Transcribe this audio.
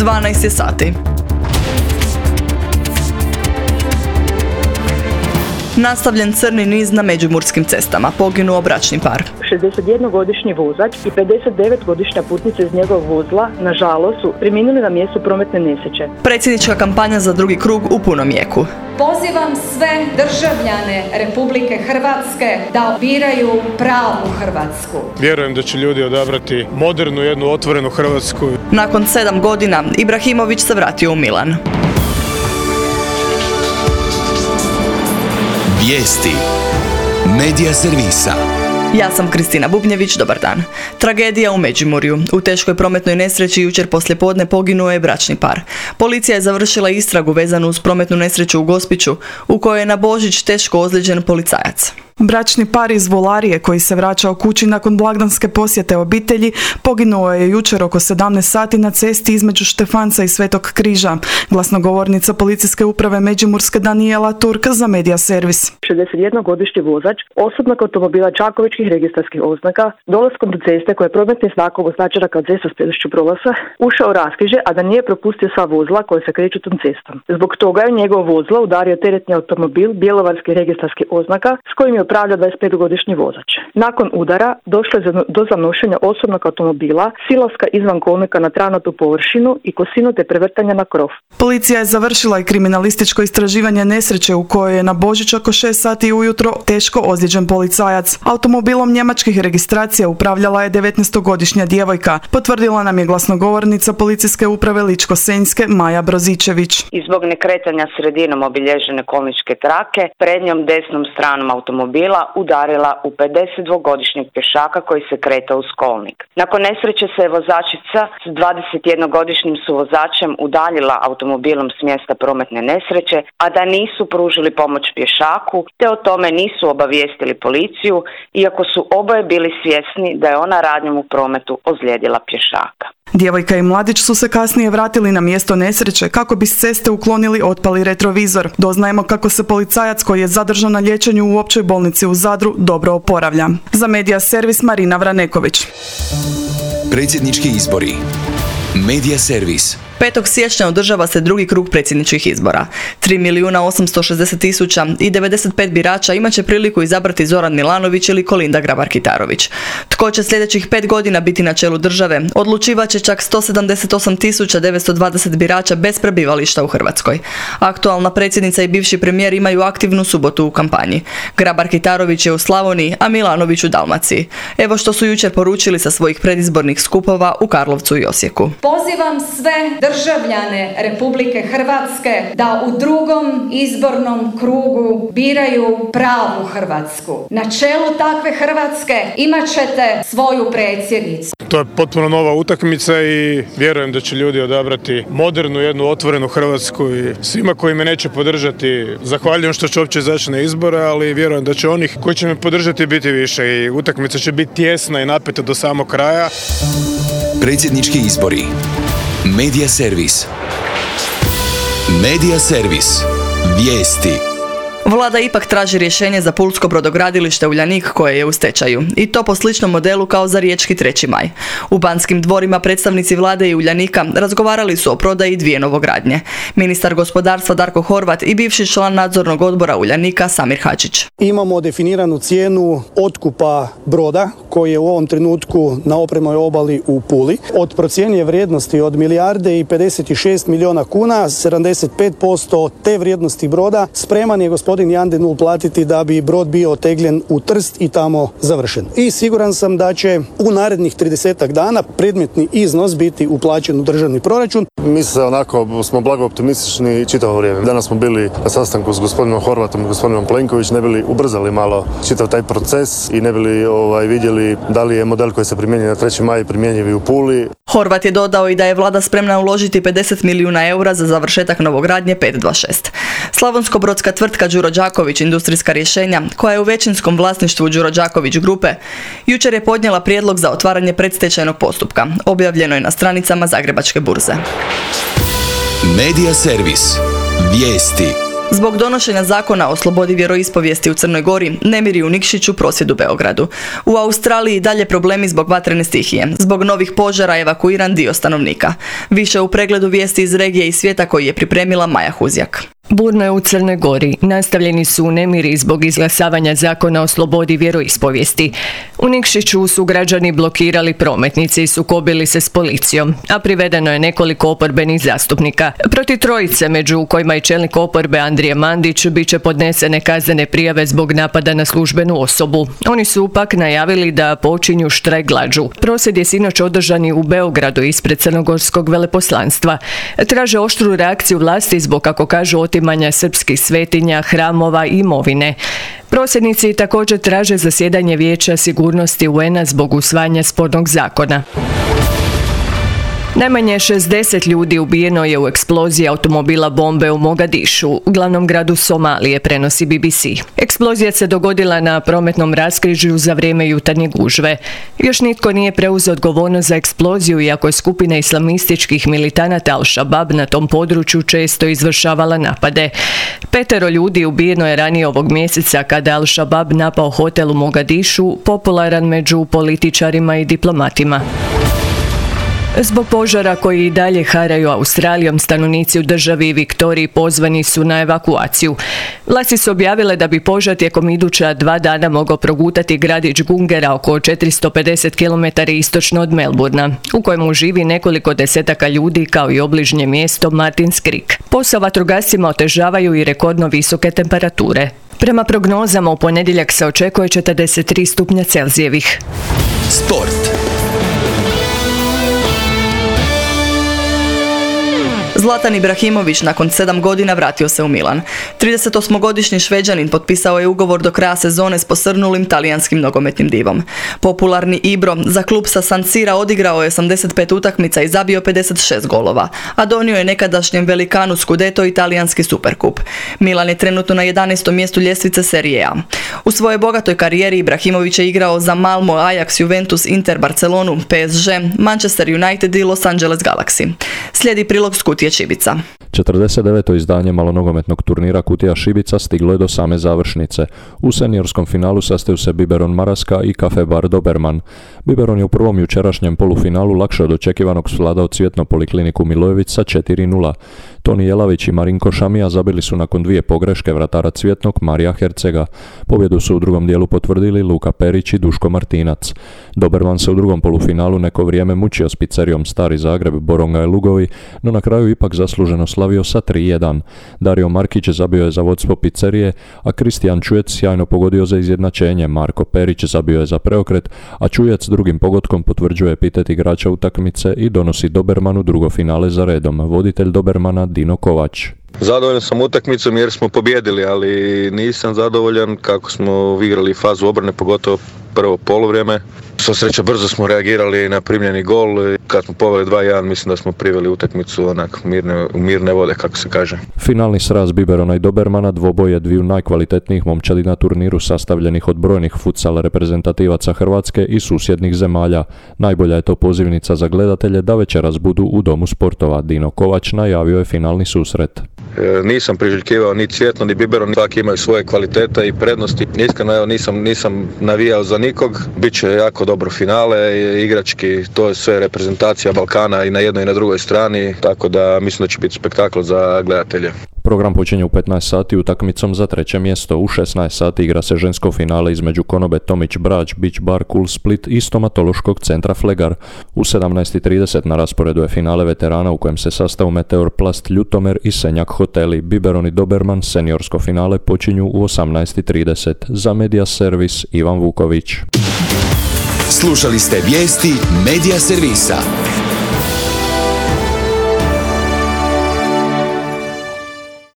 12 je sati. Nastavljen crni niz na međimurskim cestama. Poginuo bračni par. 61-godišnji vozač i 59-godišnja putnica iz njegovog vozila, nažalost, su preminuli na mjestu prometne nesreće. Predsjednička kampanja za drugi krug u punom jeku. Pozivam sve državljane Republike Hrvatske da biraju pravu Hrvatsku. Vjerujem da će ljudi odabrati modernu, jednu otvorenu Hrvatsku. Nakon 7 godina Ibrahimović se vratio u Milan. Vijesti Medija servisa. Ja sam Kristina Bubnjević, dobar dan. Tragedija u Međimurju. U teškoj prometnoj nesreći jučer poslijepodne poginuo je bračni par. Policija je završila istragu vezanu uz prometnu nesreću u Gospiću, u kojoj je na Božić teško ozlijeđen policajac. Bračni par iz Volarije koji se vraćao kući nakon blagdanske posjete obitelji poginuo je jučer oko 17 sati na cesti između Štefanca i Svetog Križa. Glasnogovornica policijske uprave Međimurske Danijela Turk za Medija servis. 61-godišnji vozač osobnog automobila čakovečkih registarskih oznaka dolaskom do ceste koja je prometni znakom označena kao cesta s prednošću prolaza ušao u raskrižje, a da nije propustio sva vozila koje se kreću tom cestom. Zbog toga je njegovo vozilo udario teretni automobil bjelovarskih registarskih oznaka s kojim je upravlja 25-godišnji vozač. Nakon udara došlo je do zanošenja osobnog automobila, silaska izvan kolnika na travnatu površinu i kosinu te prevrtanja na krov. Policija je završila i kriminalističko istraživanje nesreće u kojoj je na Božić oko 6 sati ujutro teško ozlijeđen policajac. Automobilom njemačkih registracija upravljala je 19-godišnja djevojka, potvrdila nam je glasnogovornica policijske uprave Ličko-senjske Maja Brozičević. I zbog nekretanja sredinom obilježene kolničke trake, prednjom desnom stranom automobila udarila u 52-godišnjeg pješaka koji se kretao uz kolnik. Nakon nesreće se je vozačica s 21-godišnjim suvozačem udaljila automobilom s mjesta prometne nesreće, a da nisu pružili pomoć pješaku, te o tome nisu obavijestili policiju, iako su oboje bili svjesni da je ona radnjom u prometu ozlijedila pješaka. Djevojka i mladić su se kasnije vratili na mjesto nesreće kako bi s ceste uklonili otpali retrovizor. Doznajemo kako se policajac koji je zadržan na liječenju u općoj bolnici u Zadru dobro oporavlja. Za Medija servis Marina Vraneković. Predsjednički izbori. Medija servis. 5. siječnja održava se drugi krug predsjedničkih izbora. 3.860.000 i 95 birača imat će priliku izabrati Zoran Milanović ili Kolinda Grabar-Kitarović. Tko će sljedećih 5 godina biti na čelu države, odlučivat će čak 178.920 birača bez prebivališta u Hrvatskoj. Aktualna predsjednica i bivši premijer imaju aktivnu subotu u kampanji. Grabar-Kitarović je u Slavoniji, a Milanović u Dalmaciji. Evo što su jučer poručili sa svojih predizbornih skupova u Karlovcu i Osijeku. Pozivam sve državljane Republike Hrvatske da u drugom izbornom krugu biraju pravu Hrvatsku. Na čelu takve Hrvatske imat ćete svoju predsjednicu. To je potpuno nova utakmica i vjerujem da će ljudi odabrati modernu, jednu otvorenu Hrvatsku i svima koji me neće podržati zahvaljujem što će uopće izaći na izbore, ali vjerujem da će onih koji će me podržati biti više i utakmica će biti tjesna i napeta do samog kraja. Predsjednički izbori. Medija servis. Medija servis. Vijesti. Vlada ipak traži rješenje za pulsko brodogradilište Uljanik koje je u stečaju. I to po sličnom modelu kao za riječki 3. maj. U Banskim dvorima predstavnici Vlade i Uljanika razgovarali su o prodaji 2 novogradnje. Ministar gospodarstva Darko Horvat i bivši član nadzornog odbora Uljanika Samir Hadžić. Imamo definiranu cijenu otkupa broda koji je u ovom trenutku na opremnoj obali u Puli. Od procjenjive vrijednosti od 1,56 milijuna kuna, 75% te vrijednosti broda spreman je gospodin Jan de Nul platiti da bi brod bio otegljen u Trst i tamo završen. I siguran sam da će u narednih 30 dana predmetni iznos biti uplaćen u državni proračun. Mi se onako smo blago optimistični čitavo vrijeme. Danas smo bili na sastanku s gospodinom Horvatom i gospodinom Plenković, ne bili ubrzali malo čitav taj proces i ne bili vidjeli da li je model koji se primjenjuje na 3. maj primjenjiv i u Puli. Horvat je dodao i da je vlada spremna uložiti 50 milijuna eura za završetak novogradnje 526. Slavonsko-brodska tvrtka Đuro Đaković industrijska rješenja, koja je u većinskom vlasništvu Đuro Đaković grupe, jučer je podnijela prijedlog za otvaranje predstečajnog postupka. Objavljeno je na stranicama Zagrebačke burze. Medija servis. Vijesti. Zbog donošenja zakona o slobodi vjeroispovijesti u Crnoj Gori, nemiri u Nikšiću, prosvjed u Beogradu. U Australiji dalje problemi zbog vatrene stihije. Zbog novih požara evakuiran dio stanovnika. Više u pregledu vijesti iz regije i svijeta koji je pripremila Maja Huzjak. Burno je u Crnoj Gori. Nastavljeni su nemiri zbog izglasavanja zakona o slobodi vjeroispovijesti. U Nikšiću su građani blokirali prometnice i sukobili se s policijom, a privedeno je nekoliko oporbenih zastupnika. Protiv trojice, među kojima je čelnik oporbe Andrija Mandić, bit će podnesene kaznene prijave zbog napada na službenu osobu. Oni su pak najavili da počinju štrajk glađu. Prosvjed je sinoć održan u Beogradu ispred crnogorskog veleposlanstva. Traže oštru reakciju vlasti zbog, kako kažu, otimanja srpskih svetinja, hramova i imovine. Prosvjednici također traže zasjedanje Vijeća sigurnosti UN-a zbog usvajanja spornog zakona. Najmanje 60 ljudi ubijeno je u eksploziji automobila bombe u Mogadišu, glavnom gradu Somalije, prenosi BBC. Eksplozija se dogodila na prometnom raskrižju za vrijeme jutarnje gužve. Još nitko nije preuzeo odgovornost za eksploziju, iako je skupina islamističkih militanata Al-Shabaab na tom području često izvršavala napade. 5 ljudi ubijeno je ranije ovog mjeseca kada je Al-Shabaab napao hotel u Mogadišu, popularan među političarima i diplomatima. Zbog požara koji i dalje haraju Australijom, stanovnici u državi Viktoriji pozvani su na evakuaciju. Vlasti su objavile da bi požar tijekom iduća 2 dana mogao progutati gradić Gungera oko 450 km istočno od Melbourna, u kojemu živi nekoliko desetaka ljudi, kao i obližnje mjesto Martins Creek. Posao vatrogascima otežavaju i rekordno visoke temperature. Prema prognozama u ponedjeljak se očekuje 43 stupnja Celzijevih. Sport. Zlatan Ibrahimović nakon 7 godina vratio se u Milan. 38-godišnji Šveđanin potpisao je ugovor do kraja sezone s posrnulim talijanskim nogometnim divom. Popularni Ibro za klub sa San Sira odigrao je 85 utakmica i zabio 56 golova, a donio je nekadašnjem velikanu Scudetto i talijanski superkup. Milan je trenutno na 11. mjestu ljestvice Serie A. U svojoj bogatoj karijeri Ibrahimović je igrao za Malmo, Ajax, Juventus, Inter, Barcelonu, PSG, Manchester United i Los Angeles Galaxy. Slijedi prilog s Kutije Šibica. 49. izdanje malonogometnog turnira Kutija Šibica stiglo je do same završnice. U seniorskom finalu sastaju se Biberon Maraska i Cafe Bar Doberman. Biberon je u prvom jučerašnjem polufinalu lakše od očekivanog svladao Cvjetno polikliniku Milojević sa 4:0. Toni Jelavić i Marinko Šamija zabili su nakon 2 pogreške vratara Cvjetnog Marija Hercega. Pobjedu su u drugom dijelu potvrdili Luka Perić i Duško Martinac. Doberman se u drugom polufinalu neko vrijeme mučio s pizzerijom Stari Zagreb, Boronga i Lugovi, no na kraju ipak zasluženo slavio sa 3:1. Dario Markić zabio je za vodstvo pizzerije, a Kristijan Čujec sjajno pogodio za izjednačenje. Marko Perić zabio je za preokret, a Čujec drugim pogodkom potvrđuje epitet igrača utakmice i donosi Dobermanu drugo finale za redom. Voditelj Dobermana Dino Kovač. Zadovoljan sam utakmicom jer smo pobijedili, ali nisam zadovoljan kako smo igrali fazu obrane, pogotovo prvo poluvrijeme. Sva sreća, brzo smo reagirali na primljeni gol. Kad smo poveli 2:1, mislim da smo priveli utakmicu onako mirne vode, kako se kaže. Finalni sraz Biberona i Dobermana dvoboje dviju najkvalitetnijih momčadi na turniru, sastavljenih od brojnih futsal reprezentativaca Hrvatske i susjednih zemalja. Najbolja je to pozivnica za gledatelje da večeras budu u Domu sportova. Dino Kovač najavio je finalni susret. Nisam priželjkivao ni Cvjetno ni Biberon, svaki imaju svoje kvalitete i prednosti. Iskreno, nisam navijao za nikog. Biće jako dobro finale, igrački, to je sve reprezentacija Balkana i na jednoj i na drugoj strani, tako da mislim da će biti spektakl za gledatelje. Program počinje u 15 sati utakmicom za 3. mjesto. U 16 sati igra se žensko finale između Konobe Tomić Brač, Beach Bar Cool Split i stomatološkog centra Flegar. U 17:30 na rasporedu je finale veterana u kojem se sastaju Meteor Plast Ljutomer i Senjak Hoteli. Biberon i Doberman seniorsko finale počinju u 18:30. Za Media Servis Ivan Vuković. Slušali ste vijesti Media Servisa.